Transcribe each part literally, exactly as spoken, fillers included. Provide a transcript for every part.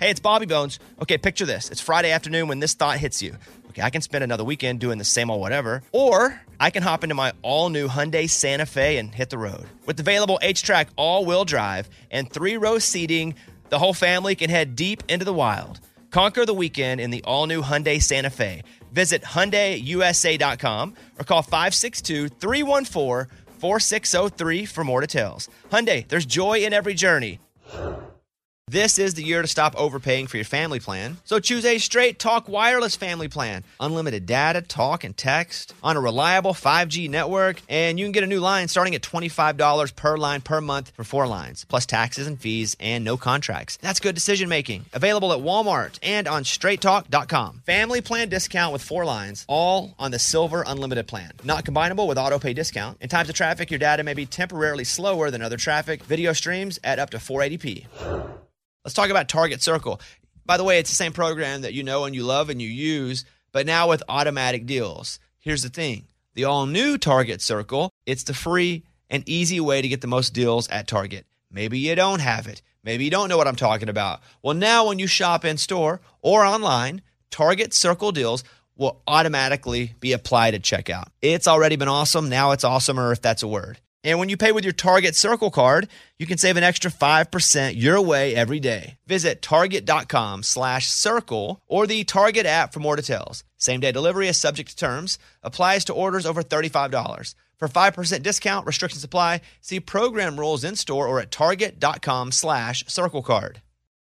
Hey, it's Bobby Bones. Okay, picture this. It's Friday afternoon when this thought hits you. Okay, I can spend another weekend doing the same old whatever, or I can hop into my all-new Hyundai Santa Fe and hit the road. With available H-Track all-wheel drive and three-row seating, the whole family can head deep into the wild. Conquer the weekend in the all-new Hyundai Santa Fe. Visit Hyundai U S A dot com or call five six two, three one four, four six zero three for more details. Hyundai, there's joy in every journey. This is the year to stop overpaying for your family plan. So choose a Straight Talk Wireless family plan. Unlimited data, talk, and text on a reliable five G network. And you can get a new line starting at twenty-five dollars per line per month for four lines, plus taxes and fees and no contracts. That's good decision making. Available at Walmart and on straight talk dot com. Family plan discount with four lines, all on the Silver Unlimited plan. Not combinable with auto pay discount. In times of traffic, your data may be temporarily slower than other traffic. Video streams at up to four eighty p. Let's talk about Target Circle. By the way, it's the same program that you know and you love and you use, but now with automatic deals. Here's the thing. The all-new Target Circle, it's the free and easy way to get the most deals at Target. Maybe you don't have it. Maybe you don't know what I'm talking about. Well, now when you shop in-store or online, Target Circle deals will automatically be applied at checkout. It's already been awesome. Now it's awesomer, if that's a word. And when you pay with your Target Circle card, you can save an extra five percent your way every day. Visit target.com slash circle or the Target app for more details. Same-day delivery is subject to terms. Applies to orders over thirty-five dollars. For five percent discount, restrictions apply. See program rules in-store or at target.com slash circle card.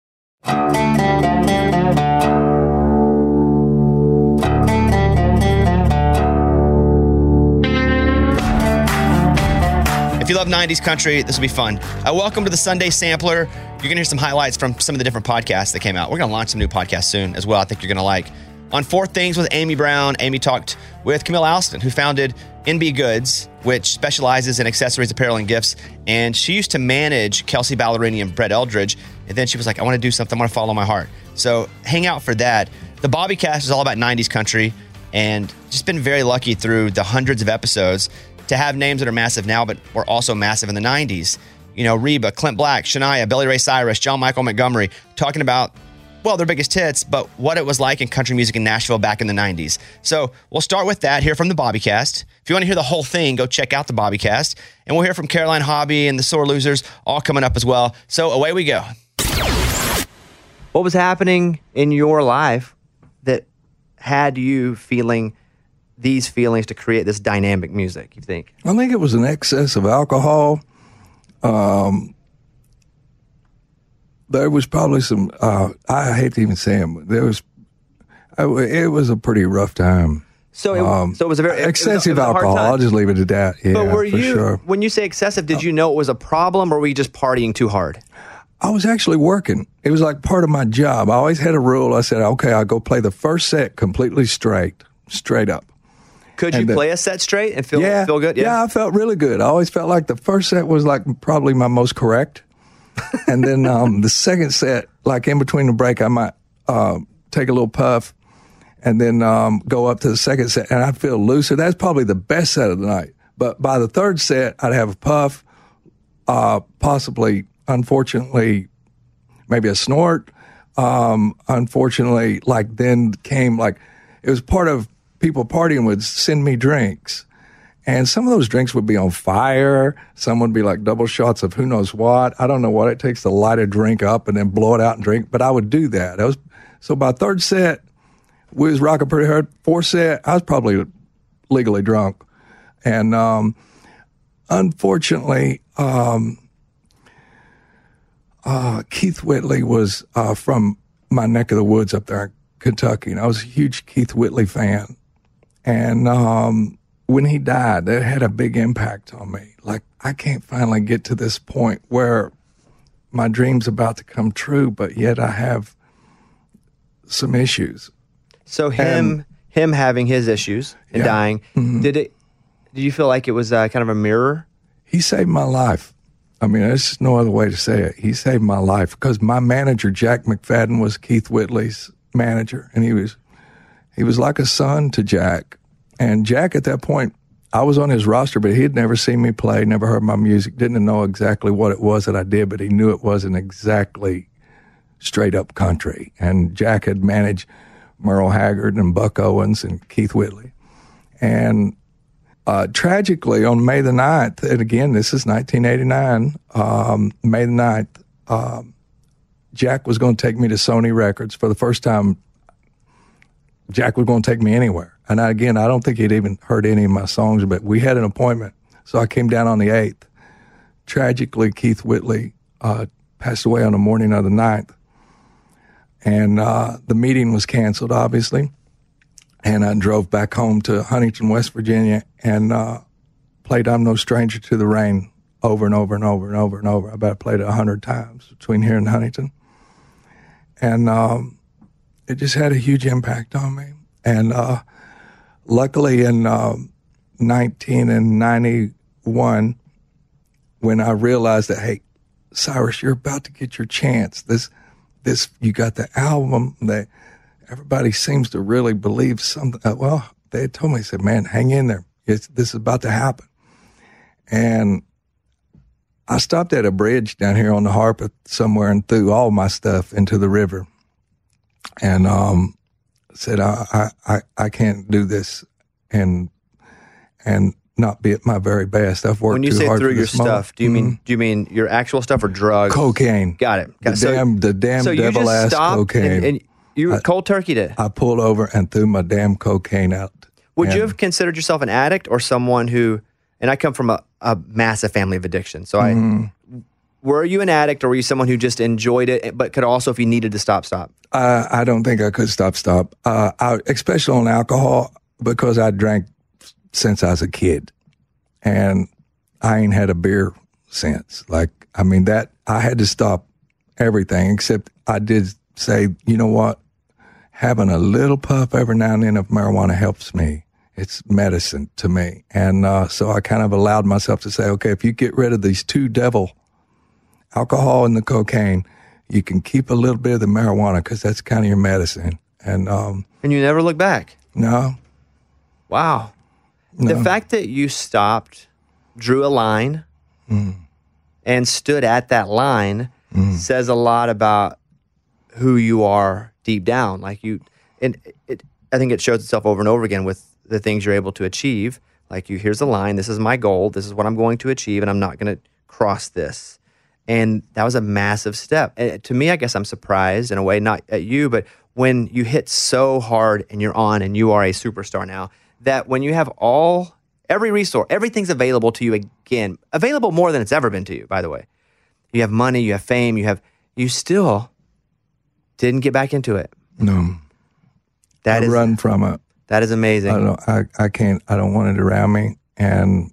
If you love nineties country, this will be fun. Uh, welcome to the Sunday Sampler. You're going to hear some highlights from some of the different podcasts that came out. We're going to launch some new podcasts soon as well. I think you're going to like. On Four Things with Amy Brown, Amy talked with Camille Alston, who founded N B Goods, which specializes in accessories, apparel, and gifts. And she used to manage Kelsey Ballerini and Brett Eldridge. And then she was like, I want to do something. I want to follow my heart. So hang out for that. The Bobby Cast is all about nineties country and just been very lucky through the hundreds of episodes to have names that are massive now, but were also massive in the nineties. You know, Reba, Clint Black, Shania, Billy Ray Cyrus, John Michael Montgomery, talking about, well, their biggest hits, but what it was like in country music in Nashville back in the nineties. So we'll start with that, hear from the Bobbycast. If you want to hear the whole thing, go check out the Bobbycast. And we'll hear from Caroline Hobby and the Sore Losers, all coming up as well. So away we go. What was happening in your life that had you feeling these feelings to create this dynamic music, you think? I think it was an excess of alcohol. Um, there was probably some, uh, I hate to even say them, but there was, it was a pretty rough time. So it, um, so it was a very excessive it was a, it was alcohol. I'll just leave it at that. Yeah, but were for you, sure. When you say excessive, did you know it was a problem, or were you just partying too hard? I was actually working. It was like part of my job. I always had a rule. I said, okay, I'll go play the first set completely straight, straight up. Could you and play the, a set straight and feel yeah, feel good? Yeah. yeah, I felt really good. I always felt like the first set was like probably my most correct. And then um, the second set, like in between the break, I might uh, take a little puff and then um, go up to the second set, and I'd feel looser. That's probably the best set of the night. But by the third set, I'd have a puff, uh, possibly, unfortunately, maybe a snort. Um, unfortunately, like then came like, it was part of people partying would send me drinks. And some of those drinks would be on fire. Some would be like double shots of who knows what. I don't know what it takes to light a drink up and then blow it out and drink, but I would do that. I was, so by third set, we was rocking pretty hard. Fourth set, I was probably legally drunk. And um, unfortunately, um, uh, Keith Whitley was uh, from my neck of the woods up there in Kentucky, and I was a huge Keith Whitley fan. And um, when he died, that had a big impact on me. Like, I can't finally get to this point where my dream's about to come true, but yet I have some issues. So him and, him having his issues and yeah. dying, mm-hmm. did it? Did you feel like it was uh, kind of a mirror? He saved my life. I mean, there's no other way to say it. He saved my life because my manager, Jack McFadden, was Keith Whitley's manager, and he was he was like a son to Jack. And Jack, at that point, I was on his roster, but he had never seen me play, never heard my music, didn't know exactly what it was that I did, but he knew it wasn't exactly straight up country. And Jack had managed Merle Haggard and Buck Owens and Keith Whitley. And uh, tragically, on May the ninth, and again, this is nineteen eighty-nine, um, May the ninth, um, Jack was going to take me to Sony Records. For the first time, Jack was going to take me anywhere. And I, again, I don't think he'd even heard any of my songs, but we had an appointment. So I came down on the eighth. Tragically, Keith Whitley uh, passed away on the morning of the ninth. And uh, the meeting was canceled, obviously. And I drove back home to Huntington, West Virginia, and uh, played I'm No Stranger to the Rain over and over and over and over and over. I bet I played it a hundred times between here and Huntington. And um, it just had a huge impact on me. And uh, luckily in uh, nineteen ninety-one, when I realized that, hey, Cyrus, you're about to get your chance. This, this, you got the album that everybody seems to really believe something. Uh, well, they had told me, they said, man, hang in there. It's, this is about to happen. And I stopped at a bridge down here on the Harpeth somewhere and threw all my stuff into the river. And, um, said, I, I, I can't do this and, and not be at my very best. I've worked When you too say hard through for your this moment. stuff, do you Mhm. mean, do you mean your actual stuff or drugs? Cocaine. Got it. Got The it. So- damn, the damn so you devil just ass stopped cocaine. And, and you were cold turkeyed it. I pulled over and threw my damn cocaine out. Would And you have considered yourself an addict or someone who, and I come from a, a massive family of addiction. So I, were you an addict or were you someone who just enjoyed it, but could also, if you needed to stop, stop? Uh, I don't think I could stop, stop. Uh, I, especially on alcohol, because I drank since I was a kid. And I ain't had a beer since. Like, I mean, that, I had to stop everything, except I did say, you know what? Having a little puff every now and then of marijuana helps me. It's medicine to me. And uh, so I kind of allowed myself to say, okay, if you get rid of these two devil, alcohol and the cocaine, you can keep a little bit of the marijuana because that's kind of your medicine. And um, And you never look back. no, Wow. no. The fact that you stopped, drew a line, and stood at that line says a lot about who you are deep down. Like you, and it, I think it shows itself over and over again with the things you're able to achieve. Like you, here's the line. This is my goal. This is what I'm going to achieve, and I'm not going to cross this. And that was a massive step. And to me, I guess I'm surprised in a way, not at you, but when you hit so hard and you're on and you are a superstar now, that when you have all, every resource, everything's available to you again, available more than it's ever been to you, by the way. You have money, you have fame, you have, you still didn't get back into it. no. That I is, run from it. that is amazing. I don't, I, I can't, I don't want it around me. And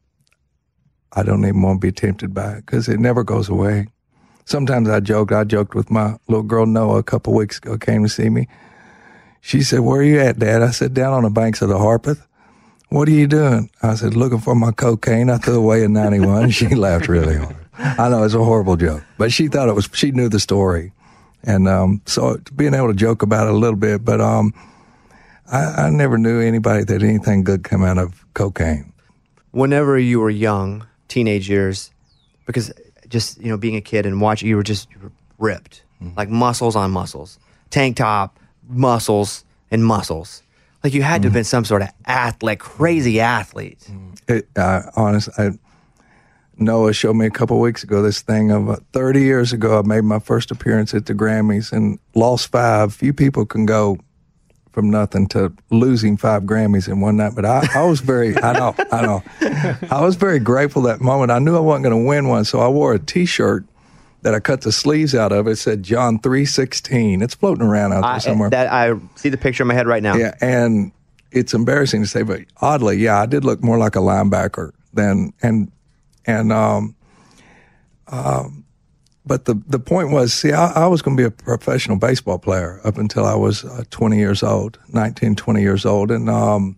I don't even want to be tempted by it because it never goes away. Sometimes I joke, I joked with my little girl Noah a couple weeks ago, came to see me. She said, where are you at, Dad? I said, down on the banks of the Harpeth. What are you doing? I said, looking for my cocaine. I threw away in ninety-one. She laughed really hard. I know it's a horrible joke, but she thought it was, she knew the story. And um, so being able to joke about it a little bit, but um, I, I never knew anybody that anything good come out of cocaine. Whenever you were young, teenage years, because just, you know, being a kid and watching, you were just you were ripped, mm-hmm. like muscles on muscles, tank top, muscles and muscles. Like you had mm-hmm. to have been some sort of athlete, crazy athlete. It, uh, honest, I, Noah showed me a couple of weeks ago this thing of uh, thirty years ago, I made my first appearance at the Grammys and lost five. Few people can go from nothing to losing five Grammys in one night. But I, I was very, I know, I know. I was very grateful that moment. I knew I wasn't going to win one, so I wore a T-shirt that I cut the sleeves out of. It said John three sixteen. It's floating around out there I, somewhere. That I see the picture in my head right now. Yeah, and it's embarrassing to say, but oddly, yeah, I did look more like a linebacker than, and, and, um, um, but the, the point was, see, I, I was going to be a professional baseball player up until I was uh, twenty years old, nineteen, twenty years old. And um,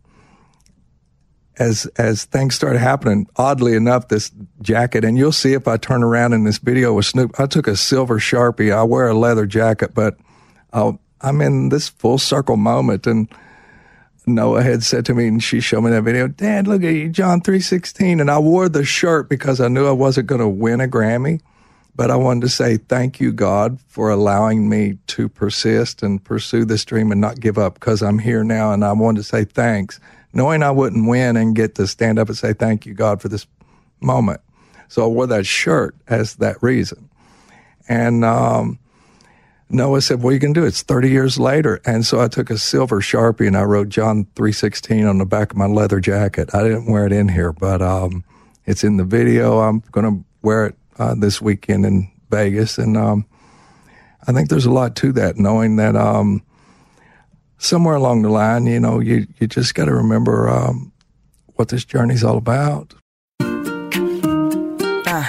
as as things started happening, oddly enough, this jacket, and you'll see if I turn around in this video with Snoop, I took a silver Sharpie. I wear a leather jacket, but I'll, I'm in this full circle moment. And Noah had said to me, and she showed me that video, Dad, look at you, John three sixteen. And I wore the shirt because I knew I wasn't going to win a Grammy. But I wanted to say thank you, God, for allowing me to persist and pursue this dream and not give up, because I'm here now. And I wanted to say thanks, knowing I wouldn't win and get to stand up and say thank you, God, for this moment. So I wore that shirt as that reason. And um, Noah said, what are you going to do? It's thirty years later. And so I took a silver Sharpie and I wrote John three sixteen on the back of my leather jacket. I didn't wear it in here, but um, it's in the video. I'm going to wear it uh, this weekend in Vegas. And um, I think there's a lot to that, knowing that um, somewhere along the line, you know, you, you just got to remember um, what this journey's all about. Uh.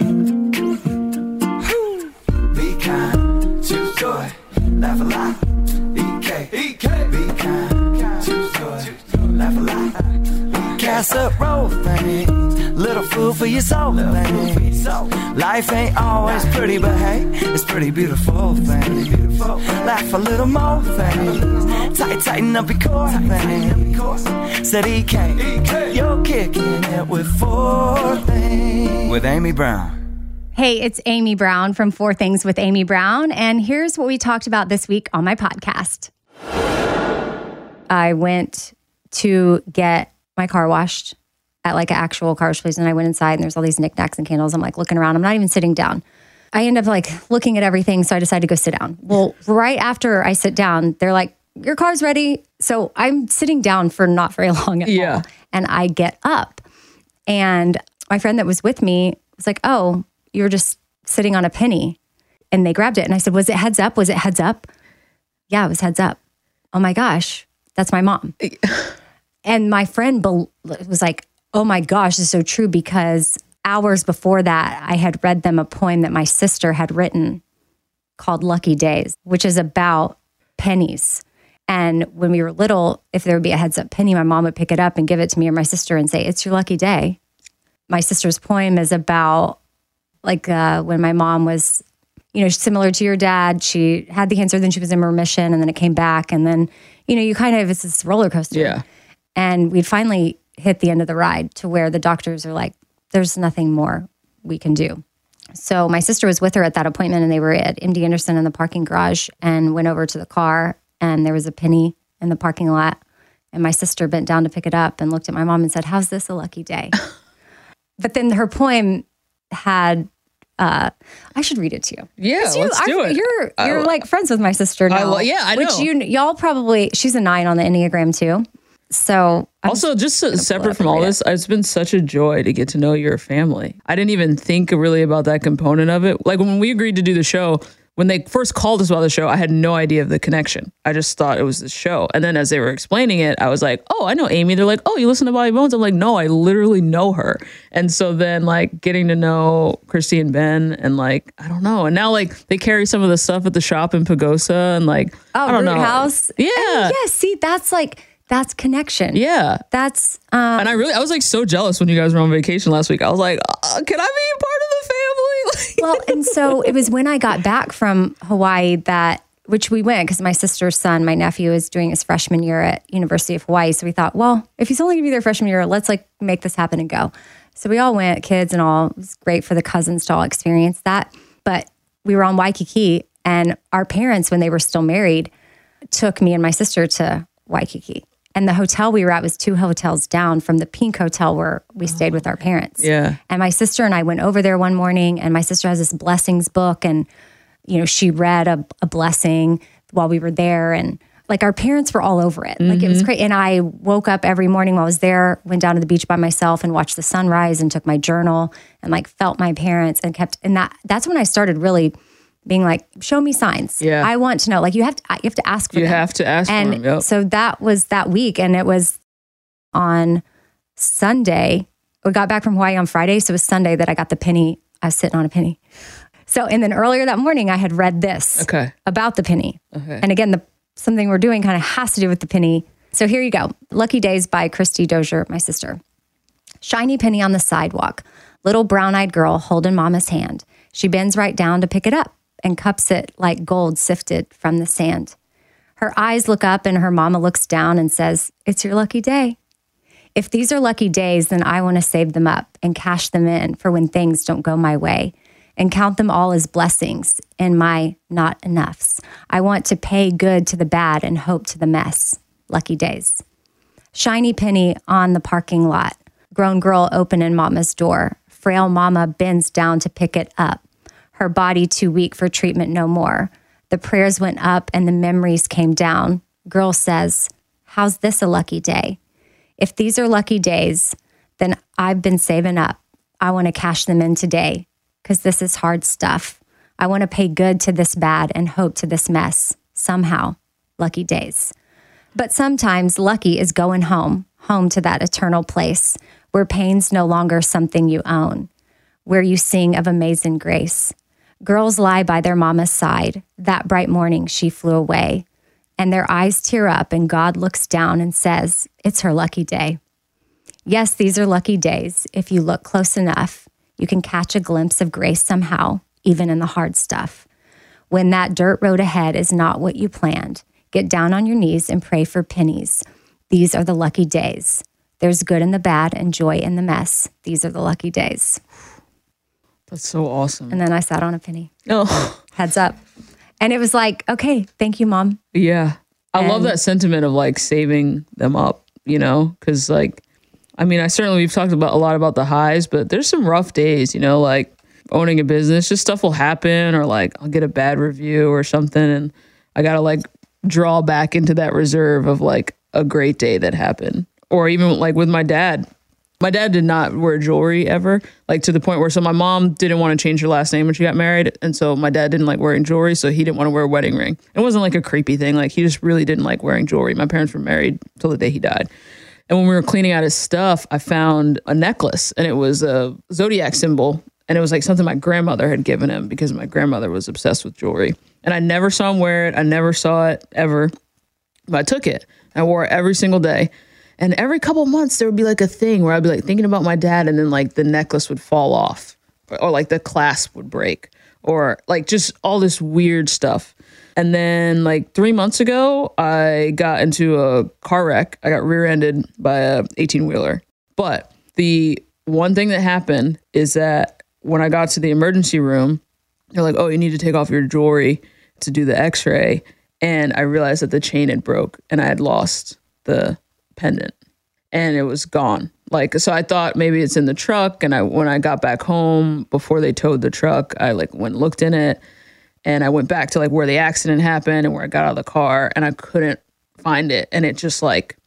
Be kind, choose joy, laugh a lot. E K, E K, be kind, choose joy, laugh a lot. Casserole thing, little food for your soul thing. Life ain't always pretty, but hey, it's pretty beautiful thing. Laugh a little more thing, tight, tighten up your core thing. Said E K, you're kicking it with four things. With Amy Brown. Hey, it's Amy Brown from Four Things with Amy Brown, and here's what we talked about this week on my podcast. I went to get my car washed at like an actual car wash place, and I went inside and there's all these knickknacks and candles. I'm like looking around. I'm not even sitting down. I end up like looking at everything, so I decided to go sit down. Well, right after I sit down, they're like, your car's ready. So I'm sitting down for not very long at Yeah. all. And I get up, and my friend that was with me was like, oh, you were just sitting on a penny. And they grabbed it. And I said, was it heads up? Was it heads up? Yeah, it was heads up. Oh my gosh, that's my mom. And my friend be- was like, oh my gosh, this is so true, because hours before that, I had read them a poem that my sister had written called Lucky Days, which is about pennies. And when we were little, if there would be a heads up penny, my mom would pick it up and give it to me or my sister and say, it's your lucky day. My sister's poem is about like uh, when my mom was, you know, similar to your dad. She had the cancer, then she was in remission, and then it came back. And then, you know, you kind of, it's this roller coaster. Yeah. And we'd finally hit the end of the ride to where the doctors are like, there's nothing more we can do. So my sister was with her at that appointment, and they were at M D Anderson in the parking garage, and went over to the car, and there was a penny in the parking lot. And my sister bent down to pick it up and looked at my mom and said, how's this a lucky day? But then her poem had, uh, I should read it to you. Yeah, 'Cause you, let's I, do it. You're, I- you're like friends with my sister now. I lo- yeah, I Which know. you, y'all probably, she's a nine on the Enneagram too. So I'm Also, just so- pull it separate up from and all read this, it's been such a joy to get to know your family. I didn't even think really about that component of it. Like when we agreed to do the show, when they first called us about the show, I had no idea of the connection. I just thought it was the show. And then as they were explaining it, I was like, oh, I know Amy. They're like, oh, you listen to Bobby Bones? I'm like, no, I literally know her. And so then like getting to know Christy and Ben, and like, I don't know. And now like they carry some of the stuff at the shop in Pagosa, and like, Oh, I don't Root know. House. Yeah. And yeah, see, that's like, that's connection. Yeah. That's, um, And I really, I was like so jealous when you guys were on vacation last week. I was like, uh, can I be a part of the family? well, and so it was when I got back from Hawaii that, which we went because my sister's son, my nephew, is doing his freshman year at University of Hawaii. So we thought, well, if he's only gonna be there freshman year, let's like make this happen and go. So we all went, kids and all. It was great for the cousins to all experience that. But we were on Waikiki, and our parents, when they were still married, took me and my sister to Waikiki. And the hotel we were at was two hotels down from the Pink Hotel where we stayed with our parents. Yeah. And my sister and I went over there one morning, and my sister has this blessings book, and, you know, she read a, a blessing while we were there. And like our parents were all over it. Like it was great. And I woke up every morning while I was there, went down to the beach by myself and watched the sunrise and took my journal and like felt my parents and kept, and that that's when I started really being like, show me signs. Yeah. I want to know. Like you have to, you have to ask for You them. have to ask for and them, yep. so that was that week. And it was on Sunday. We got back from Hawaii on Friday. So it was Sunday that I got the penny. I was sitting on a penny. So, and then earlier that morning I had read this Okay. about the penny. Okay. And again, the something we're doing kind of has to do with the penny. So here you go. Lucky Days by Christy Dozier, my sister. Shiny penny on the sidewalk. Little brown-eyed girl holding mama's hand. She bends right down to pick it up and cups it like gold sifted from the sand. Her eyes look up and her mama looks down and says, it's your lucky day. If these are lucky days, then I want to save them up and cash them in for when things don't go my way. and count them all as blessings in my not enoughs. I want to pay good to the bad and hope to the mess. Lucky days. Shiny penny on the parking lot. Grown girl opening mama's door. Frail mama bends down to pick it up. Her body too weak for treatment no more. The prayers went up and the memories came down. Girl says, how's this a lucky day? If these are lucky days, then I've been saving up. I want to cash them in today because this is hard stuff. I want to pay good to this bad and hope to this mess. Somehow, lucky days. But sometimes lucky is going home, home to that eternal place where pain's no longer something you own, where you sing of amazing grace. Girls lie by their mama's side. That bright morning she flew away, and their eyes tear up and God looks down and says, it's her lucky day. Yes, these are lucky days. If you look close enough, you can catch a glimpse of grace somehow, even in the hard stuff. When that dirt road ahead is not what you planned, get down on your knees and pray for pennies. These are the lucky days. There's good in the bad and joy in the mess. These are the lucky days. That's so awesome. And then I sat on a penny. Oh, Heads up. And it was like, okay, thank you, Mom. yeah. I And- love that sentiment of like saving them up, you know, because like, I mean, I certainly, we've talked about a lot about the highs, but there's some rough days, you know, like owning a business, just stuff will happen or like I'll get a bad review or something. And I got to like draw back into that reserve of like a great day that happened. Or even like with my dad. My dad did not wear jewelry ever, like to the point where, so my mom didn't want to change her last name when she got married. And so my dad didn't like wearing jewelry. So he didn't want to wear a wedding ring. It wasn't like a creepy thing. Like he just really didn't like wearing jewelry. My parents were married till the day he died. And when we were cleaning out his stuff, I found a necklace and it was a zodiac symbol. And it was like something my grandmother had given him because my grandmother was obsessed with jewelry. And I never saw him wear it. I never saw it ever. But I took it. I wore it every single day. And every couple of months, there would be like a thing where I'd be like thinking about my dad and then like the necklace would fall off or, or like the clasp would break or like just all this weird stuff. And then like three months ago, I got into a car wreck. I got rear-ended by a eighteen wheeler. But the one thing that happened is that when I got to the emergency room, they're like, oh, you need to take off your jewelry to do the x-ray. And I realized that the chain had broke and I had lost the pendant and it was gone. Like, so I thought maybe it's in the truck. And I, when I got back home before they towed the truck, I like went and looked in it and I went back to like where the accident happened and where I got out of the car and I couldn't find it. And it just like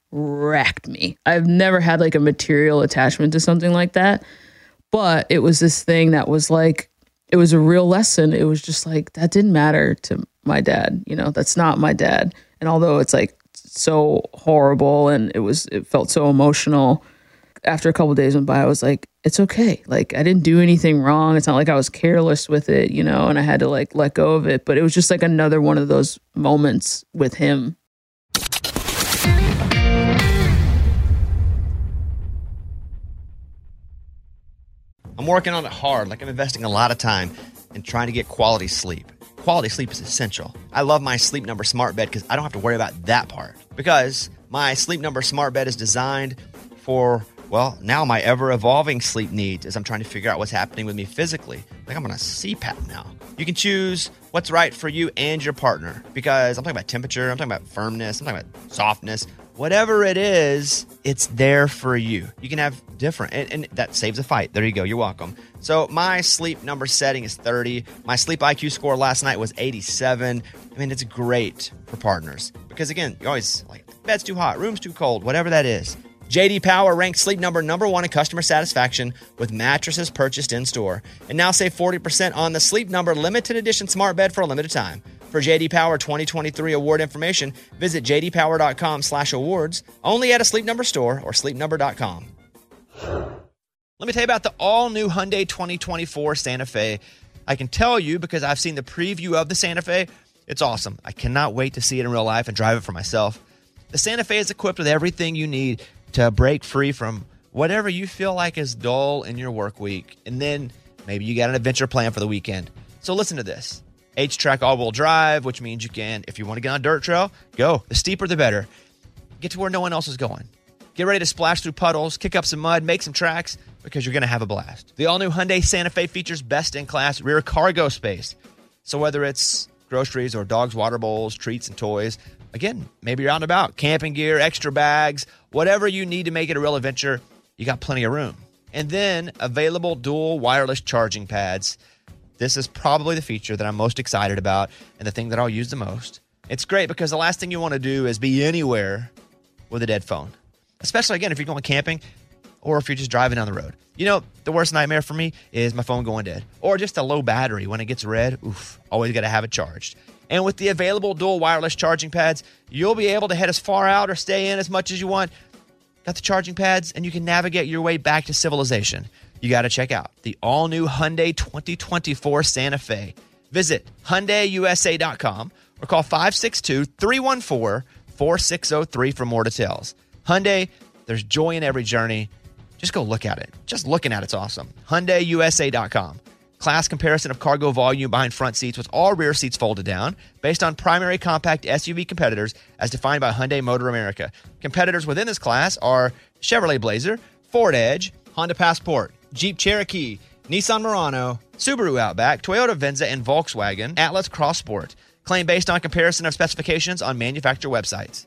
wrecked me. I've never had like a material attachment to something like that, but it was this thing that was like, it was a real lesson. It was just like, that didn't matter to my dad. You know, that's not my dad. And although it's like, so horrible and it was it felt so emotional, after a couple of days went by I was like, it's okay, like I didn't do anything wrong. It's not like I was careless with it, you know, and I had to like let go of it. But it was just like another one of those moments with him. I'm working on it hard, like I'm investing a lot of time in trying to get quality sleep. Quality sleep is essential. I love my Sleep Number smart bed because I don't have to worry about that part. Because my Sleep Number smart bed is designed for, well, now my ever-evolving sleep needs as I'm trying to figure out what's happening with me physically. Like I'm on a C PAP now. You can choose what's right for you and your partner because I'm talking about temperature, I'm talking about firmness, I'm talking about softness. Whatever it is, it's there for you. You can have different, and, and that saves a fight. There you go. You're welcome. So my Sleep Number setting is thirty. My Sleep I Q score last night was eighty-seven. I mean, it's great for partners because, again, you're always like, bed's too hot, room's too cold, whatever that is. J D Power ranked Sleep Number number one in customer satisfaction with mattresses purchased in-store. And now save forty percent on the Sleep Number limited edition smart bed for a limited time. For J D Power twenty twenty-three award information, visit j d power dot com slash awards, only at a Sleep Number store or sleep number dot com. Let me tell you about the all-new Hyundai twenty twenty-four Santa Fe. I can tell you because I've seen the preview of the Santa Fe. It's awesome. I cannot wait to see it in real life and drive it for myself. The Santa Fe is equipped with everything you need to break free from whatever you feel like is dull in your work week. And then maybe you got an adventure plan for the weekend. So listen to this. H-Track all-wheel drive, which means you can, if you want to get on a dirt trail, go. The steeper, the better. Get to where no one else is going. Get ready to splash through puddles, kick up some mud, make some tracks, because you're going to have a blast. The all-new Hyundai Santa Fe features best-in-class rear cargo space. So whether it's groceries or dogs' water bowls, treats, and toys, again, maybe you're out and about, camping gear, extra bags, whatever you need to make it a real adventure, you got plenty of room. And then available dual wireless charging pads. This is probably the feature that I'm most excited about and the thing that I'll use the most. It's great because the last thing you want to do is be anywhere with a dead phone, especially, again, if you're going camping or if you're just driving down the road. You know, the worst nightmare for me is my phone going dead or just a low battery. When it gets red, oof, always got to have it charged. And with the available dual wireless charging pads, you'll be able to head as far out or stay in as much as you want. Got the charging pads, and you can navigate your way back to civilization. You got to check out the all-new Hyundai twenty twenty-four Santa Fe. Visit Hyundai U S A dot com or call five six two, three one four, four six zero three for more details. Hyundai, there's joy in every journey. Just go look at it. Just looking at it's awesome. Hyundai U S A dot com. Class comparison of cargo volume behind front seats with all rear seats folded down based on primary compact S U V competitors as defined by Hyundai Motor America. Competitors within this class are Chevrolet Blazer, Ford Edge, Honda Passport, Jeep Cherokee, Nissan Murano, Subaru Outback, Toyota Venza, and Volkswagen Atlas Cross Sport. Claim based on comparison of specifications on manufacturer websites.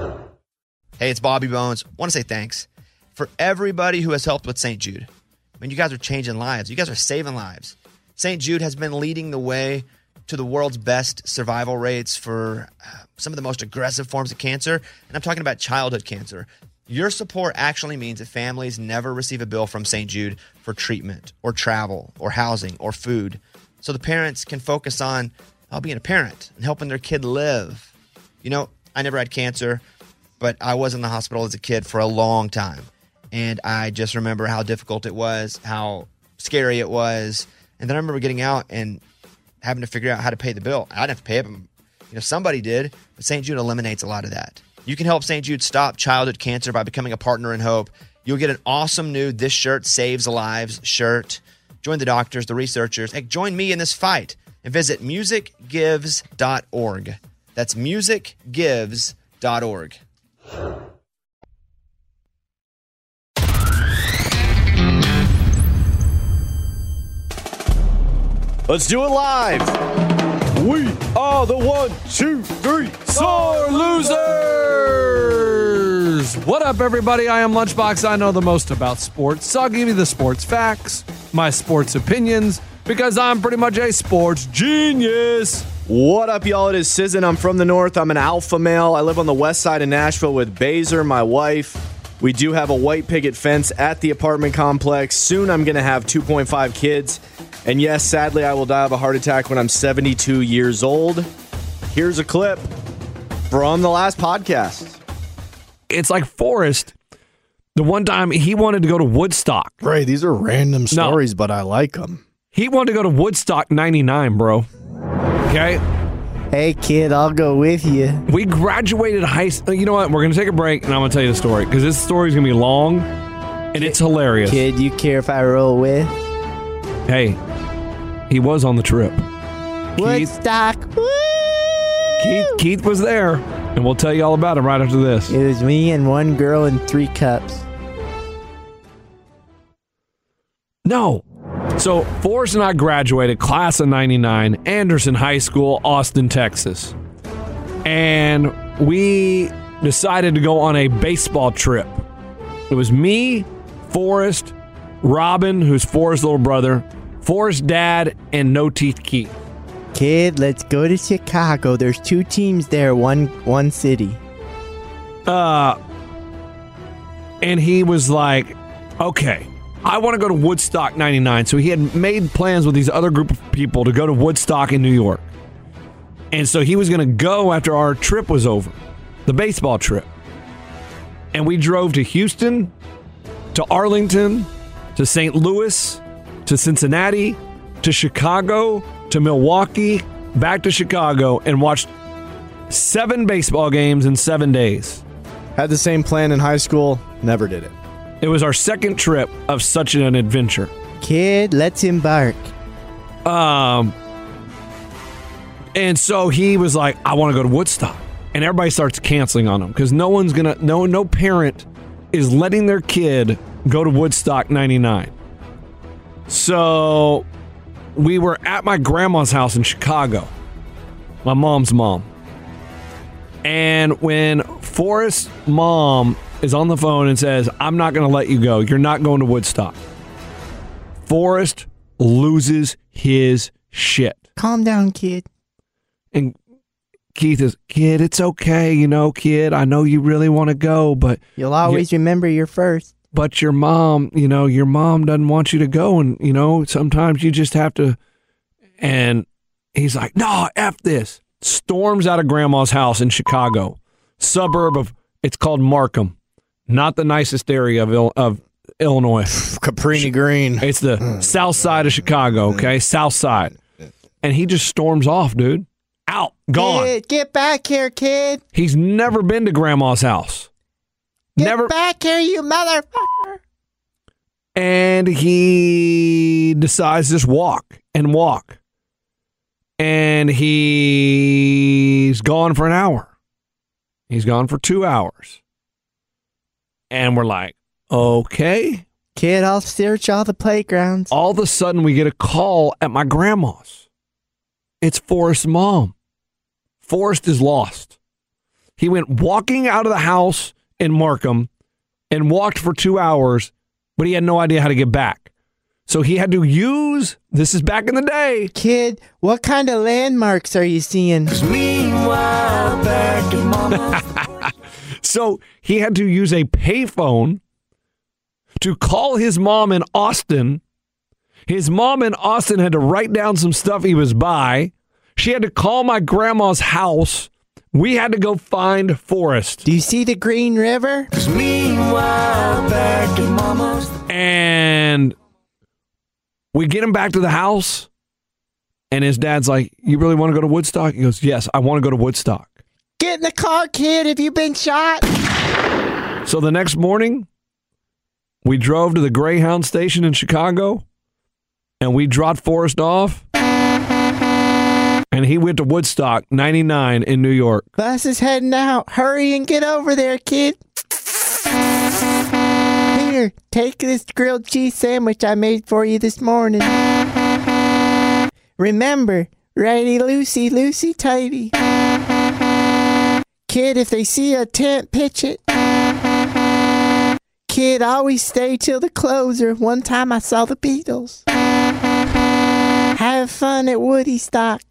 Hey, it's Bobby Bones. Want to say thanks for everybody who has helped with Saint Jude. I mean, you guys are changing lives. You guys are saving lives. Saint Jude has been leading the way to the world's best survival rates for some of the most aggressive forms of cancer, and I'm talking about childhood cancer. Your support actually means that families never receive a bill from Saint Jude for treatment or travel or housing or food, so the parents can focus on oh, being a parent and helping their kid live. You know, I never had cancer, but I was in the hospital as a kid for a long time, and I just remember how difficult it was, how scary it was. And then I remember getting out and having to figure out how to pay the bill. I didn't have to pay it, but you know, somebody did. But Saint Jude eliminates a lot of that. You can help Saint Jude stop childhood cancer by becoming a partner in hope. You'll get an awesome new This Shirt Saves Lives shirt. Join the doctors, the researchers. Hey, join me in this fight and visit music gives dot org. That's music gives dot org. Let's do it live. We are the one, two, three, sore losers. What up, everybody? I am Lunchbox. I know the most about sports, so I'll give you the sports facts, my sports opinions, because I'm pretty much a sports genius. What up, y'all? It is Sizzin. I'm from the north. I'm an alpha male. I live on the west side of Nashville with Baser, my wife. We do have a white picket fence at the apartment complex. Soon I'm going to have two point five kids. And yes, sadly, I will die of a heart attack when I'm seventy-two years old. Here's a clip from the last podcast. It's like Forrest. The one time he wanted to go to Woodstock. Ray, these are random stories, no. but I like them. He wanted to go to Woodstock ninety-nine, bro. Okay? Hey, kid, I'll go with you. We graduated high school. You know what? We're going to take a break, and I'm going to tell you the story, because this story is going to be long, and kid, it's hilarious. Kid, you care if I roll with? Hey, he was on the trip. Woodstock. Keith, Keith, Keith was there, and we'll tell you all about it right after this. It was me and one girl in three cups. No. So, Forrest and I graduated, class of ninety-nine, Anderson High School, Austin, Texas. And we decided to go on a baseball trip. It was me, Forrest, Robin, who's Forrest's little brother, Forrest's dad, and No Teeth Keith. Kid, let's go to Chicago. There's two teams there, one one city. Uh, and he was like, okay, I want to go to Woodstock ninety-nine. So he had made plans with these other group of people to go to Woodstock in New York. And so he was going to go after our trip was over, the baseball trip. And we drove to Houston, to Arlington, to Saint Louis, to Cincinnati, to Chicago, to Milwaukee, back to Chicago, and watched seven baseball games in seven days. Had the same plan in high school, never did it. It was our second trip of such an adventure. Kid, let's embark. Um, and so he was like, I want to go to Woodstock. And everybody starts canceling on him because no one's going to, no, no parent is letting their kid go to Woodstock ninety-nine. So we were at my grandma's house in Chicago, my mom's mom. And when Forrest's mom is on the phone and says, I'm not going to let you go, you're not going to Woodstock, Forrest loses his shit. Calm down, kid. And Keith is, kid, it's okay, you know, kid, I know you really want to go, but You'll always remember your first. But your mom, you know, your mom doesn't want you to go, and, you know, sometimes you just have to. And he's like, no, F this. Storms out of grandma's house in Chicago, suburb of, it's called Markham, not the nicest area of Il- of Illinois. Caprini Green. It's the south side of Chicago, okay? South side. And he just storms off, dude. Out. Gone. Kid, get back here, kid. He's never been to grandma's house. Get Never. back here, you motherfucker. And he decides to just walk and walk. And he's gone for an hour. He's gone for two hours. And we're like, okay. Kid, I'll search all the playgrounds. All of a sudden, we get a call at my grandma's. It's Forrest's mom. Forrest is lost. He went walking out of the house in Markham and walked for two hours, but he had no idea how to get back. So he had to use, this is back in the day. Kid, what kind of landmarks are you seeing? Meanwhile, back in mama's. So he had to use a payphone to call his mom in Austin. His mom in Austin had to write down some stuff he was by. She had to call my grandma's house. We had to go find Forrest. Do you see the Green River? Meanwhile, back in mama's. And we get him back to the house. And his dad's like, you really want to go to Woodstock? He goes, yes, I want to go to Woodstock. Get in the car, kid. Have you been shot? So the next morning, we drove to the Greyhound station in Chicago. And we dropped Forrest off. And he went to Woodstock ninety-nine in New York. Bus is heading out. Hurry and get over there, kid. Here, take this grilled cheese sandwich I made for you this morning. Remember, righty loosey, loosey tighty. Kid, if they see a tent, pitch it. Kid, always stay till the closer. One time I saw the Beatles. Have fun at Woodstock.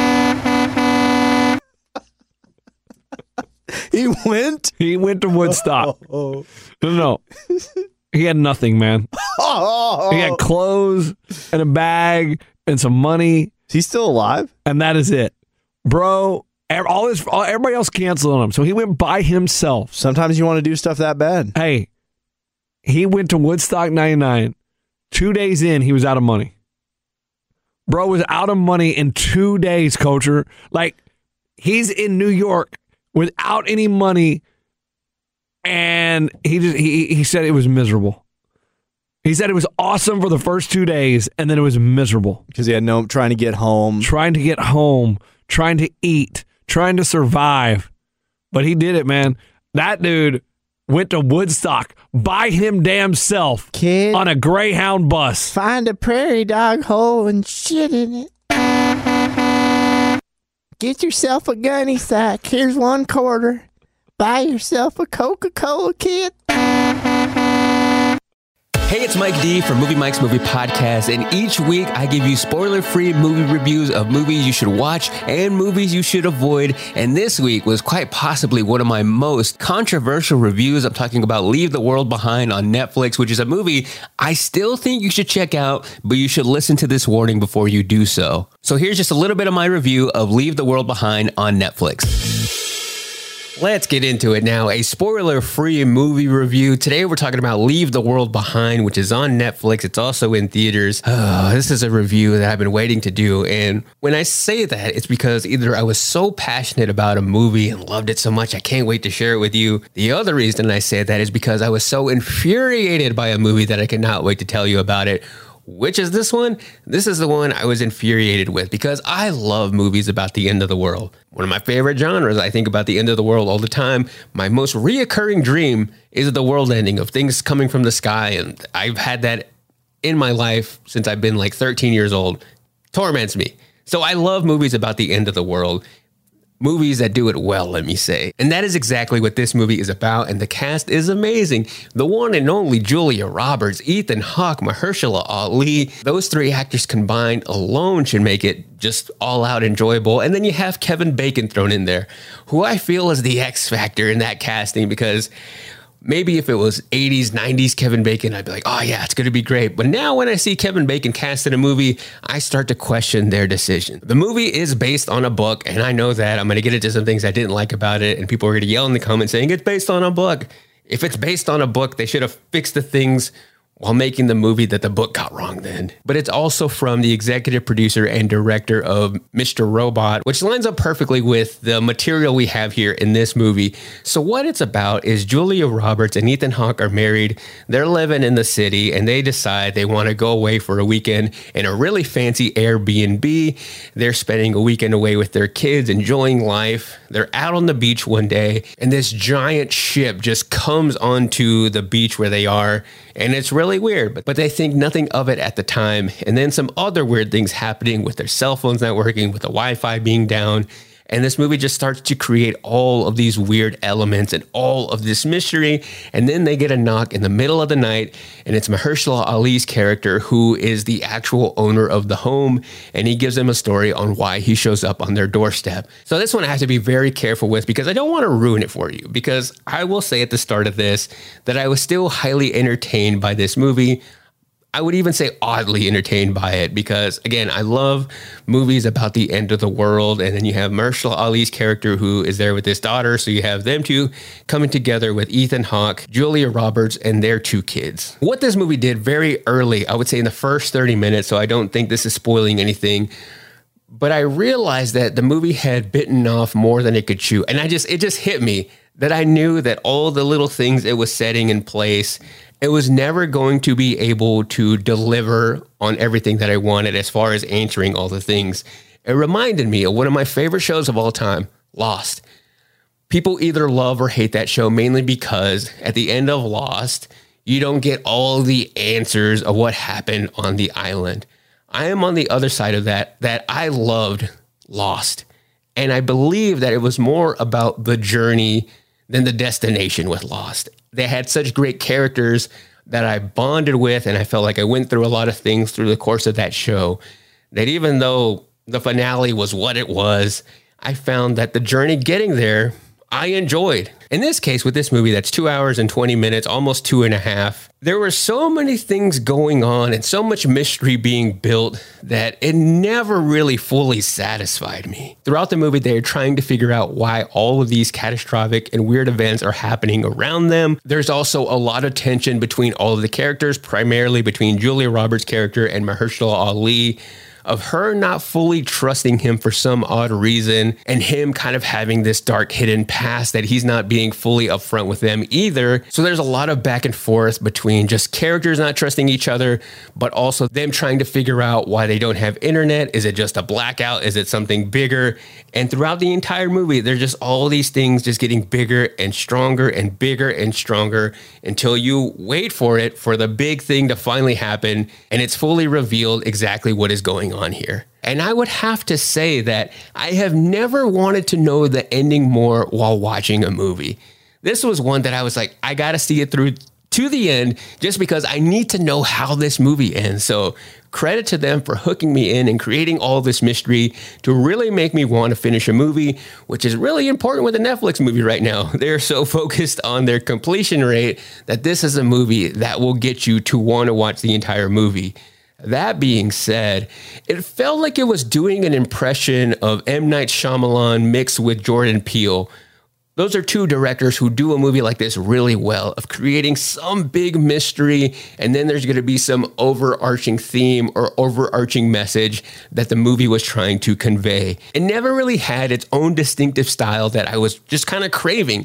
He went? He went to Woodstock. Oh. No, no. He had nothing, man. He had clothes and a bag and some money. He's still alive? And that is it. Bro, all this, all, everybody else canceled on him. So he went by himself. Sometimes you want to do stuff that bad. Hey, he went to Woodstock ninety-nine. Two days in, he was out of money. Bro was out of money in two days, Coacher. Like, he's in New York without any money, and he just he he said it was miserable. He said it was awesome for the first two days, and then it was miserable. Because he had no trying to get home. Trying to get home, trying to eat, trying to survive. But he did it, man. That dude went to Woodstock by him damn self, Kid, on a Greyhound bus. find a prairie dog hole and shit in it. Get yourself a gunny sack. Here's one quarter. Buy yourself a Coca-Cola, kid. Hey, it's Mike D from Movie Mike's Movie Podcast, and each week I give you spoiler-free movie reviews of movies you should watch and movies you should avoid. And this week was quite possibly one of my most controversial reviews. I'm talking about Leave the World Behind on Netflix, which is a movie I still think you should check out, but you should listen to this warning before you do so. So here's just a little bit of my review of Leave the World Behind on Netflix. Let's get into it now. A spoiler-free movie review. Today we're talking about Leave the World Behind, which is on Netflix. It's also in theaters. Oh, this is a review that I've been waiting to do. And when I say that, it's because either I was so passionate about a movie and loved it so much, I can't wait to share it with you. The other reason I say that is because I was so infuriated by a movie that I cannot wait to tell you about it. Which is this one? This is the one I was infuriated with because I love movies about the end of the world. One of my favorite genres. I think about the end of the world all the time. My most reoccurring dream is the world ending, of things coming from the sky. And I've had that in my life since I've been like thirteen years old. Torments me. So I love movies about the end of the world. Movies that do it well, let me say. And that is exactly what this movie is about, and the cast is amazing. The one and only Julia Roberts, Ethan Hawke, Mahershala Ali. Those three actors combined alone should make it just all out enjoyable. And then you have Kevin Bacon thrown in there, who I feel is the X factor in that casting, because maybe if it was eighties, nineties Kevin Bacon, I'd be like, oh yeah, it's going to be great. But now when I see Kevin Bacon cast in a movie, I start to question their decision. The movie is based on a book, and I know that. I'm going to get into some things I didn't like about it, and people are going to yell in the comments saying it's based on a book. If it's based on a book, they should have fixed the things while making the movie that the book got wrong then. But it's also from the executive producer and director of Mister Robot, which lines up perfectly with the material we have here in this movie. So what it's about is Julia Roberts and Ethan Hawke are married. They're living in the city, and they decide they want to go away for a weekend in a really fancy Airbnb. They're spending a weekend away with their kids, enjoying life. They're out on the beach one day, and this giant ship just comes onto the beach where they are, and it's really weird, but, but they think nothing of it at the time. And then some other weird things happening with their cell phones not working, with the Wi-Fi being down. And this movie just starts to create all of these weird elements and all of this mystery. And then they get a knock in the middle of the night, and it's Mahershala Ali's character, who is the actual owner of the home. And he gives them a story on why he shows up on their doorstep. So this one I have to be very careful with, because I don't want to ruin it for you. Because I will say at the start of this that I was still highly entertained by this movie. I would even say oddly entertained by it, because, again, I love movies about the end of the world. And then you have Mahershala Ali's character, who is there with his daughter. So you have them two coming together with Ethan Hawke, Julia Roberts, and their two kids. What this movie did very early, I would say in the first thirty minutes, so I don't think this is spoiling anything, but I realized that the movie had bitten off more than it could chew. And I just, it just hit me that I knew that all the little things it was setting in place, it was never going to be able to deliver on everything that I wanted as far as answering all the things. It reminded me of one of my favorite shows of all time, Lost. People either love or hate that show, mainly because at the end of Lost, you don't get all the answers of what happened on the island. I am on the other side of that, that I loved Lost. And I believe that it was more about the journey than the destination with Lost. They had such great characters that I bonded with, and I felt like I went through a lot of things through the course of that show, that even though the finale was what it was, I found that the journey getting there, I enjoyed. In this case, with this movie, that's two hours and twenty minutes, almost two and a half. There were so many things going on and so much mystery being built that it never really fully satisfied me. Throughout the movie, they're trying to figure out why all of these catastrophic and weird events are happening around them. There's also a lot of tension between all of the characters, primarily between Julia Roberts' character and Mahershala Ali, of her not fully trusting him for some odd reason, and him kind of having this dark hidden past that he's not being fully upfront with them either. So there's a lot of back and forth between just characters not trusting each other, but also them trying to figure out why they don't have internet. Is it just a blackout? Is it something bigger? And throughout the entire movie, there's just all these things just getting bigger and stronger and bigger and stronger until you wait for it, for the big thing to finally happen, and it's fully revealed exactly what is going on here. And I would have to say that I have never wanted to know the ending more while watching a movie. This was one that I was like, I got to see it through to the end just because I need to know how this movie ends. So credit to them for hooking me in and creating all this mystery to really make me want to finish a movie, which is really important with a Netflix movie right now. They're so focused on their completion rate that this is a movie that will get you to want to watch the entire movie. That being said, it felt like it was doing an impression of M. Night Shyamalan mixed with Jordan Peele. Those are two directors who do a movie like this really well, of creating some big mystery, and then there's going to be some overarching theme or overarching message that the movie was trying to convey. It never really had its own distinctive style that I was just kind of craving.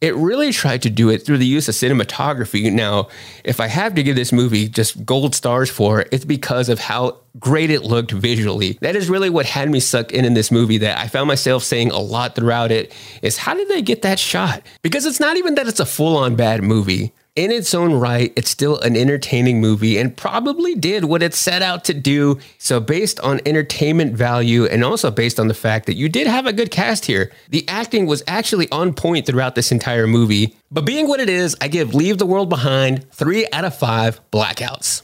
it really tried to do it through the use of cinematography. Now, if I have to give this movie just gold stars for it, it's because of how great it looked visually. That is really what had me sucked in in this movie, that I found myself saying a lot throughout it, is how did they get that shot? Because it's not even that it's a full-on bad movie. In its own right, it's still an entertaining movie and probably did what it set out to do. So based on entertainment value and also based on the fact that you did have a good cast here, the acting was actually on point throughout this entire movie. But being what it is, I give Leave the World Behind three out of five blackouts.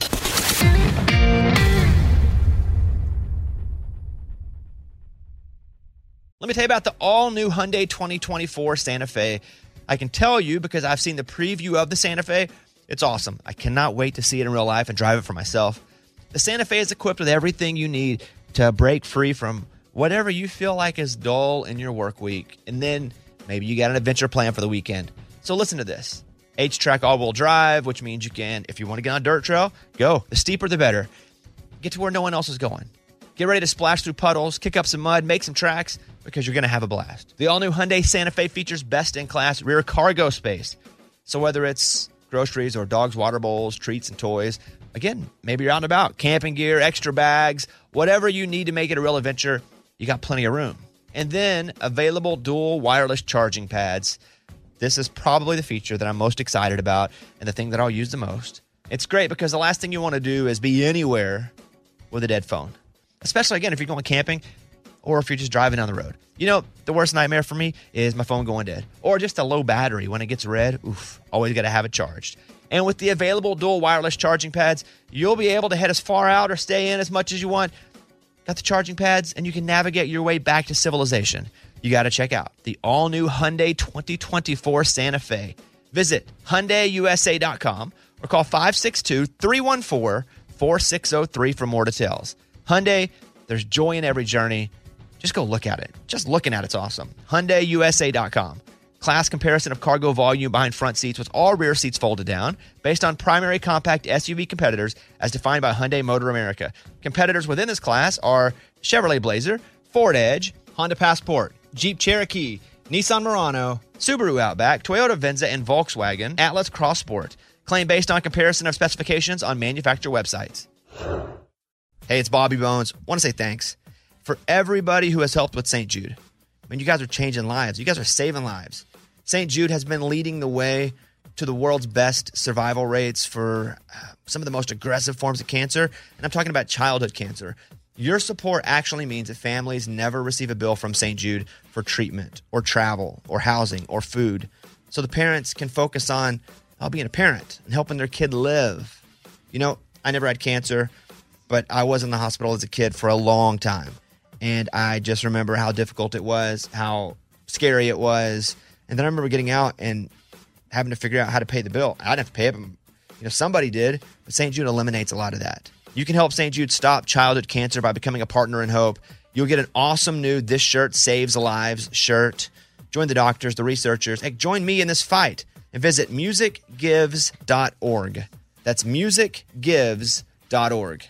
Let me tell you about the all-new Hyundai twenty twenty-four Santa Fe. I can tell you because I've seen the preview of the Santa Fe. It's awesome. I cannot wait to see it in real life and drive it for myself. The Santa Fe is equipped with everything you need to break free from whatever you feel like is dull in your work week. And then maybe you got an adventure plan for the weekend. So listen to this. H-Track all-wheel drive, which means you can, if you want to get on a dirt trail, go. The steeper, the better. Get to where no one else is going. Get ready to splash through puddles, kick up some mud, make some tracks, because you're going to have a blast. The all-new Hyundai Santa Fe features best-in-class rear cargo space. So whether it's groceries or dogs' water bowls, treats, and toys, again, maybe you're out and about, camping gear, extra bags, whatever you need to make it a real adventure, you got plenty of room. And then available dual wireless charging pads. This is probably the feature that I'm most excited about and the thing that I'll use the most. It's great because the last thing you want to do is be anywhere with a dead phone. Especially, again, if you're going camping or if you're just driving down the road. You know, the worst nightmare for me is my phone going dead or just a low battery. When it gets red, oof, always got to have it charged. And with the available dual wireless charging pads, you'll be able to head as far out or stay in as much as you want. Got the charging pads, and you can navigate your way back to civilization. You got to check out the all-new Hyundai twenty twenty-four Santa Fe. Visit Hyundai U S A dot com or call five six two, three one four, four six zero three for more details. Hyundai, there's joy in every journey. Just go look at it. Just looking at it's awesome. Hyundai U S A dot com. Class comparison of cargo volume behind front seats with all rear seats folded down based on primary compact S U V competitors as defined by Hyundai Motor America. Competitors within this class are Chevrolet Blazer, Ford Edge, Honda Passport, Jeep Cherokee, Nissan Murano, Subaru Outback, Toyota Venza, and Volkswagen Atlas Cross Sport. Claim based on comparison of specifications on manufacturer websites. Hey, it's Bobby Bones. I want to say thanks for everybody who has helped with Saint Jude. I mean, you guys are changing lives. You guys are saving lives. Saint Jude has been leading the way to the world's best survival rates for some of the most aggressive forms of cancer, and I'm talking about childhood cancer. Your support actually means that families never receive a bill from Saint Jude for treatment or travel or housing or food, so the parents can focus on oh, being a parent and helping their kid live. You know, I never had cancer, but I was in the hospital as a kid for a long time. And I just remember how difficult it was, how scary it was. And then I remember getting out and having to figure out how to pay the bill. I didn't have to pay it, but you know, somebody did. But Saint Jude eliminates a lot of that. You can help Saint Jude stop childhood cancer by becoming a partner in hope. You'll get an awesome new This Shirt Saves Lives shirt. Join the doctors, the researchers. Hey, join me in this fight and visit music gives dot org. That's music gives dot org.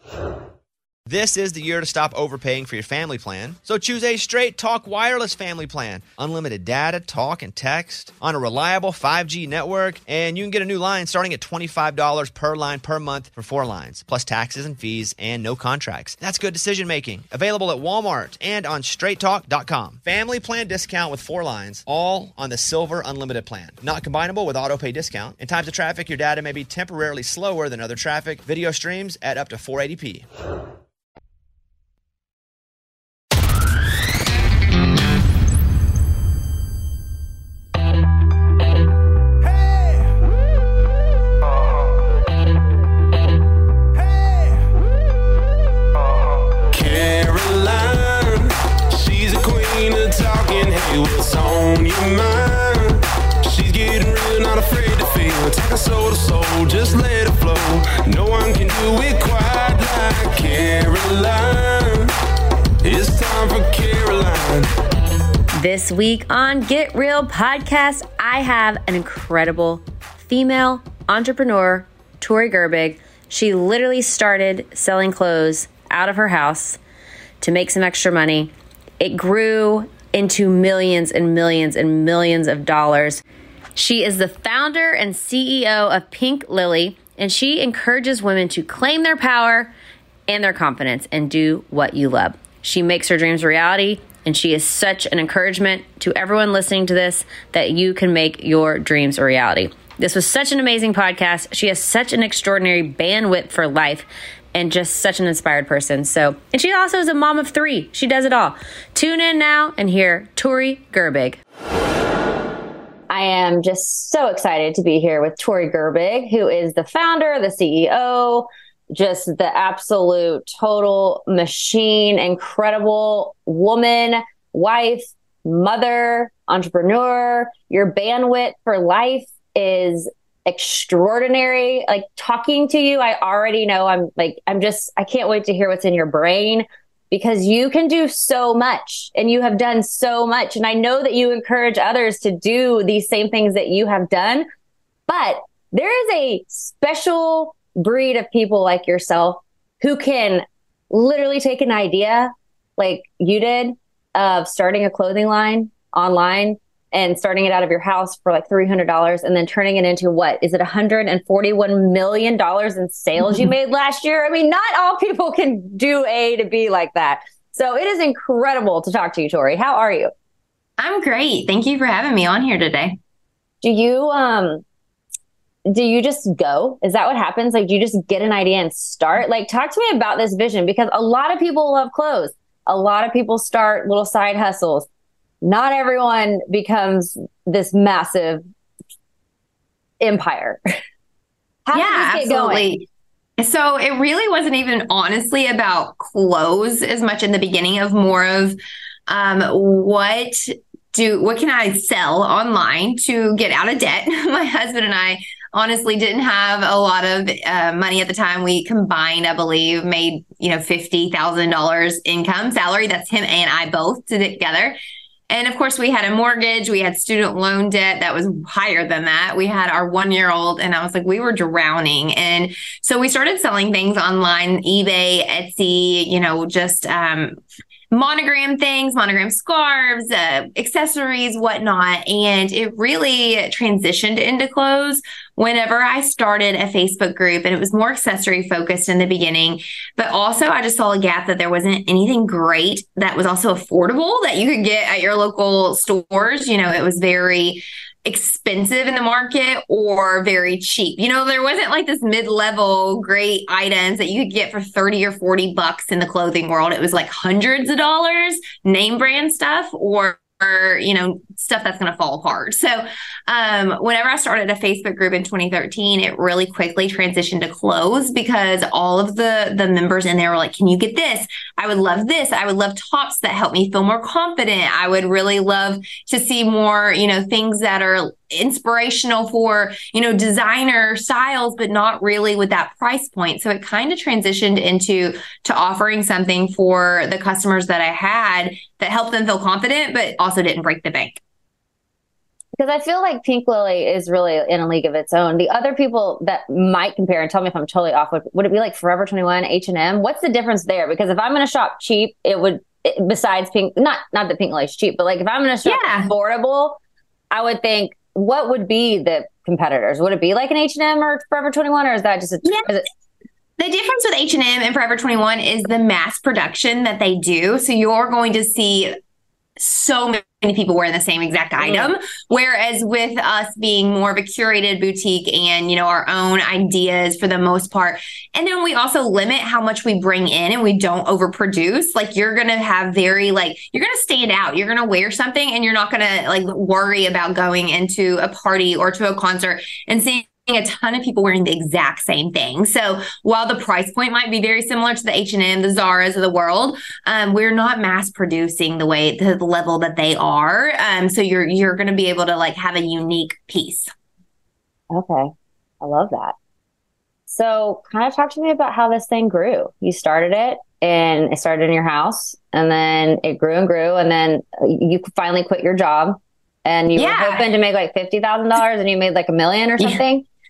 This is the year to stop overpaying for your family plan. So choose a Straight Talk Wireless family plan. Unlimited data, talk, and text on a reliable five G network. And you can get a new line starting at twenty-five dollars per line per month for four lines, plus taxes and fees and no contracts. That's good decision making. Available at Walmart and on straight talk dot com. Family plan discount with four lines, all on the Silver Unlimited plan. Not combinable with auto pay discount. In times of traffic, your data may be temporarily slower than other traffic. Video streams at up to four eighty p. What's on your mind? She's getting real, not afraid to feel. Take a soul to soul, just let it flow. No one can do it quite like Caroline. It's time for Caroline. This week on Get Real Podcast, I have an incredible female entrepreneur, Tori Gerbig. She literally started selling clothes out of her house to make some extra money. It grew into millions and millions and millions of dollars. She is the founder and C E O of Pink Lily, and she encourages women to claim their power and their confidence and do what you love. She makes her dreams a reality, and she is such an encouragement to everyone listening to this that you can make your dreams a reality. This was such an amazing podcast. She has such an extraordinary bandwidth for life and just such an inspired person. So, and she also is a mom of three. She does it all. Tune in now and hear Tori Gerbig. I am just so excited to be here with Tori Gerbig, who is the founder, the C E O, just the absolute total machine, incredible woman, wife, mother, entrepreneur. Your bandwidth for life is extraordinary. Like, talking to you, I already know I'm like, I'm just, I can't wait to hear what's in your brain, because you can do so much and you have done so much. And I know that you encourage others to do these same things that you have done, but there is a special breed of people like yourself who can literally take an idea like you did of starting a clothing line online and starting it out of your house for like three hundred dollars and then turning it into, what is it, one hundred forty-one million dollars in sales you made last year? I mean, not all people can do A to B like that. So it is incredible to talk to you, Tori. How are you? I'm great. Thank you for having me on here today. Do you, um, do you just go? Is that what happens? Like, do you just get an idea and start? Like, talk to me about this vision, because a lot of people love clothes. A lot of people start little side hustles. Not everyone becomes this massive empire. How yeah, did this get absolutely. Going? So it really wasn't even honestly about clothes as much in the beginning, of more of um, what do, what can I sell online to get out of debt? My husband and I honestly didn't have a lot of uh, money at the time. We combined, I believe, made, you know, fifty thousand dollars income salary. That's him and I both did it together. And of course, we had a mortgage, we had student loan debt that was higher than that. We had our one-year-old, and I was like, we were drowning. And so we started selling things online, eBay, Etsy, you know, just um, monogram things, monogram scarves, uh, accessories, whatnot. And it really transitioned into clothes whenever I started a Facebook group, and it was more accessory focused in the beginning. But also I just saw a gap that there wasn't anything great that was also affordable that you could get at your local stores. You know, it was very expensive in the market or very cheap. You know, there wasn't like this mid-level great items that you could get for thirty or forty bucks in the clothing world. It was like hundreds of dollars, name brand stuff, or or, you know, stuff that's going to fall apart. So um, whenever I started a Facebook group in twenty thirteen, it really quickly transitioned to clothes, because all of the, the members in there were like, can you get this? I would love this. I would love tops that help me feel more confident. I would really love to see more, you know, things that are inspirational for, you know, designer styles, but not really with that price point. So it kind of transitioned into to offering something for the customers that I had that helped them feel confident, but also didn't break the bank. Because I feel like Pink Lily is really in a league of its own. The other people that might compare, and tell me if I'm totally off, would, would it be like Forever twenty-one, H and M? What's the difference there? Because if I'm going to shop cheap, it would, it, besides Pink, not not that Pink Lily is cheap, but like if I'm going to shop yeah. affordable, I would think, what would be the competitors? Would it be like an H and M or Forever twenty-one, or is that just a... Yeah. Is it, the difference with H and M and Forever twenty-one is the mass production that they do. So you're going to see so many people wearing the same exact item. Mm. Whereas with us being more of a curated boutique and, you know, our own ideas for the most part. And then we also limit how much we bring in, and we don't overproduce. Like, you're going to have very, like, you're going to stand out. You're going to wear something and you're not going to like worry about going into a party or to a concert and seeing a ton of people wearing the exact same thing. So while the price point might be very similar to the H and M, the Zara's of the world, um, we're not mass producing the way, the, the level that they are. Um, so you're, you're going to be able to like have a unique piece. Okay. I love that. So kind of talk to me about how this thing grew. You started it and it started in your house, and then it grew and grew. And then you finally quit your job, and you yeah. were hoping to make like fifty thousand dollars and you made like a million or something. Yeah.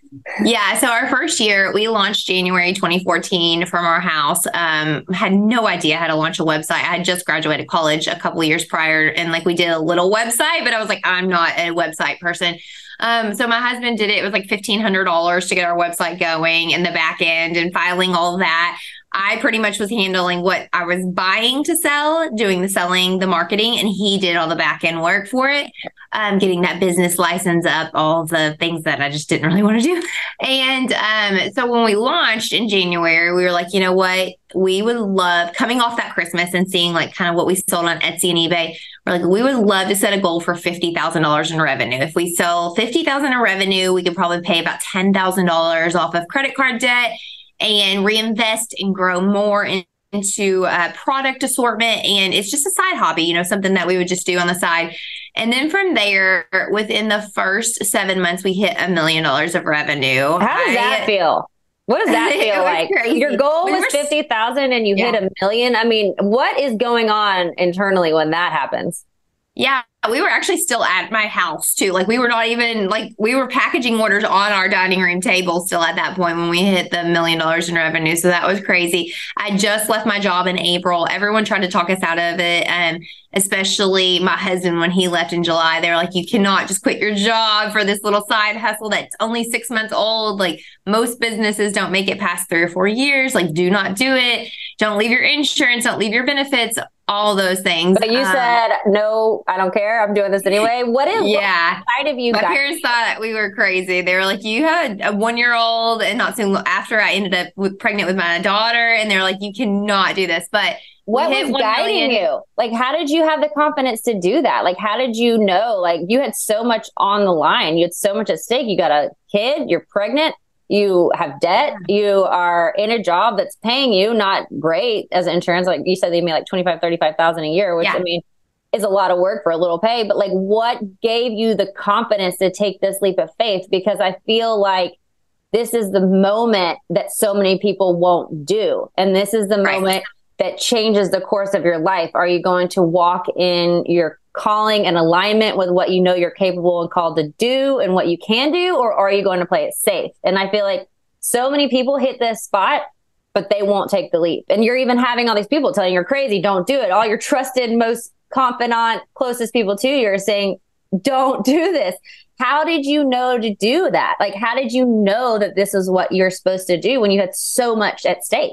Yeah, so our first year, we launched January twenty fourteen from our house. Um, had no idea how to launch a website. I had just graduated college a couple of years prior, and like we did a little website, but I was like, I'm not a website person. Um, so my husband did it. It was like fifteen hundred dollars to get our website going and the back end and filing all of that. I pretty much was handling what I was buying to sell, doing the selling, the marketing, and he did all the back end work for it, um, getting that business license up, all the things that I just didn't really want to do. And um, so when we launched in January, we were like, you know what? We would love, coming off that Christmas and seeing like kind of what we sold on Etsy and eBay, we're like, we would love to set a goal for fifty thousand dollars in revenue. If we sell fifty thousand dollars in revenue, we could probably pay about ten thousand dollars off of credit card debt and reinvest and grow more in, into uh, product assortment. And it's just a side hobby, you know, something that we would just do on the side. And then from there, within the first seven months, we hit a million dollars of revenue. How does I, that feel? What does that feel like? Crazy. Your goal We was were- fifty thousand and you Yeah. hit a million. I mean, what is going on internally when that happens? Yeah, we were actually still at my house too. Like we were not even like we were packaging orders on our dining room table still at that point when we hit the million dollars in revenue. So that was crazy. I just left my job in April. Everyone tried to talk us out of it. And especially my husband, when he left in July, they were like, you cannot just quit your job for this little side hustle that's only six months old. Like most businesses don't make it past three or four years. Like do not do it. Don't leave your insurance. Don't leave your benefits. All those things. But you Um, said, no, I don't care. I'm doing this anyway. What is Yeah. what side of you My guys? parents thought we were crazy. They were like, you had a one year old, and not soon after I ended up with, pregnant with my daughter. And they're like, you cannot do this. But we What hit was one guiding million. you? Like, how did you have the confidence to do that? Like, how did you know? Like, you had so much on the line. You had so much at stake. You got a kid, you're pregnant, you have debt, you are in a job that's paying you not great as insurance. Like you said, they made like twenty-five, thirty-five thousand a year, which Yeah. I mean is a lot of work for a little pay. But like, what gave you the confidence to take this leap of faith? Because I feel like this is the moment that so many people won't do. And this is the Right. moment that changes the course of your life. Are you going to walk in your calling and alignment with what you know you're capable and called to do and what you can do, or are you going to play it safe? And I feel like so many people hit this spot, but they won't take the leap. And you're even having all these people telling you you're crazy, don't do it. All your trusted, most confidant, closest people to you are saying, don't do this. How did you know to do that? Like, how did you know that this is what you're supposed to do when you had so much at stake?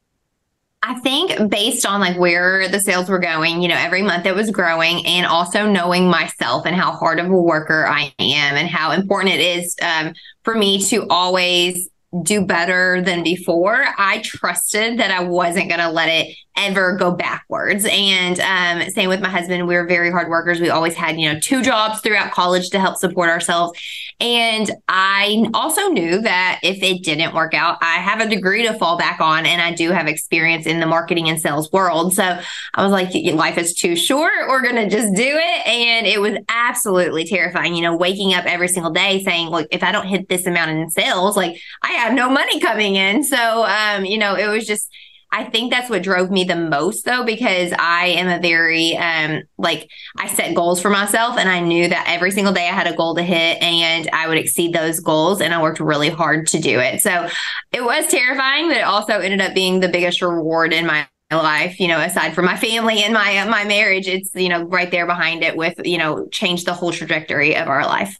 I think based on like where the sales were going, you know, every month it was growing, and also knowing myself and how hard of a worker I am and how important it is um, for me to always do better than before. I trusted that I wasn't going to let it ever go backwards. And um, same with my husband. We were very hard workers. We always had, you know, two jobs throughout college to help support ourselves. And I also knew that if it didn't work out, I have a degree to fall back on, and I do have experience in the marketing and sales world. So I was like, life is too short. We're going to just do it. And it was absolutely terrifying, you know, waking up every single day saying, look, if I don't hit this amount in sales, like I have no money coming in. So, um, you know, it was just, I think that's what drove me the most, though, because I am a very, um, like, I set goals for myself, and I knew that every single day I had a goal to hit and I would exceed those goals, and I worked really hard to do it. So it was terrifying, but it also ended up being the biggest reward in my life, you know, aside from my family and my, uh, my marriage. It's, you know, right there behind it with, you know, changed the whole trajectory of our life.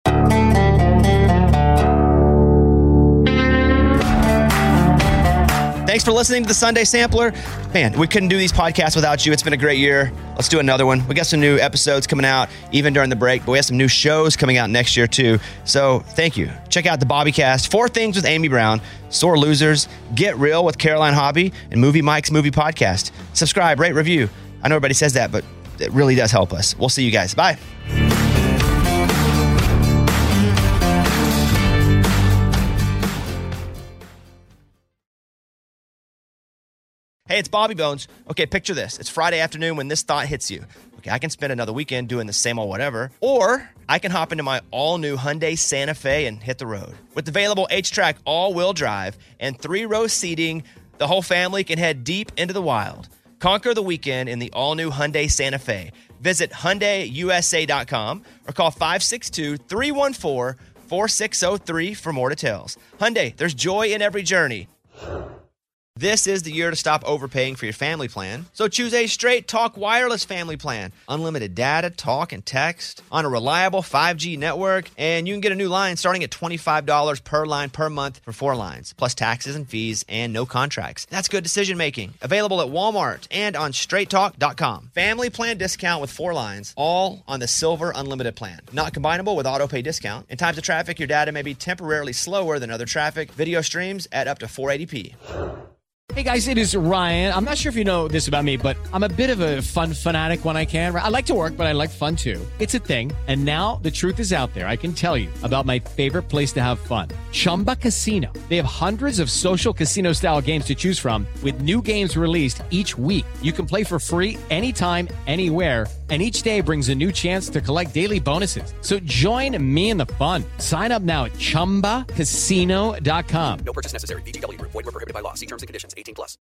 Thanks for listening to the Sunday Sampler. Man, we couldn't do these podcasts without you. It's been a great year. Let's do another one. We got some new episodes coming out even during the break, but we have some new shows coming out next year too. So thank you. Check out the Bobbycast, Four Things with Amy Brown, Sore Losers, Get Real with Caroline Hobby, and Movie Mike's Movie Podcast. Subscribe, rate, review. I know everybody says that, but it really does help us. We'll see you guys. Bye. Hey, it's Bobby Bones. Okay, picture this. It's Friday afternoon when this thought hits you. Okay, I can spend another weekend doing the same old whatever, or I can hop into my all-new Hyundai Santa Fe and hit the road. With available H-Track all-wheel drive and three-row seating, the whole family can head deep into the wild. Conquer the weekend in the all-new Hyundai Santa Fe. Visit Hyundai U S A dot com or call five six two, three one four, four six zero three for more details. Hyundai, there's joy in every journey. This is the year to stop overpaying for your family plan. So choose a Straight Talk Wireless family plan. Unlimited data, talk, and text on a reliable five G network. And you can get a new line starting at twenty-five dollars per line per month for four lines, plus taxes and fees and no contracts. That's good decision making. Available at Walmart and on straight talk dot com. Family plan discount with four lines, all on the Silver Unlimited plan. Not combinable with auto pay discount. In times of traffic, your data may be temporarily slower than other traffic. Video streams at up to four eighty p. Hey guys, it is Ryan. I'm not sure if you know this about me, but I'm a bit of a fun fanatic when I can. I like to work, but I like fun too. It's a thing. And now the truth is out there. I can tell you about my favorite place to have fun. Chumba Casino. They have hundreds of social casino style games to choose from with new games released each week. You can play for free anytime, anywhere. And each day brings a new chance to collect daily bonuses. So join me in the fun. Sign up now at chumba casino dot com. No purchase necessary. V G W Group. Void where prohibited by law. See terms and conditions. eighteen plus.